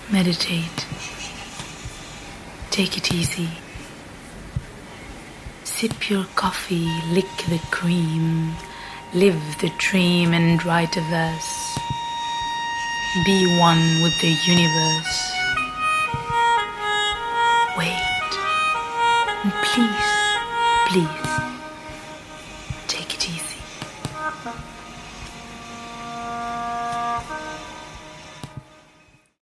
Meditate. Take it easy. Sip your coffee, lick the cream, live the dream and write a verse. Be one with the universe. Wait, and please,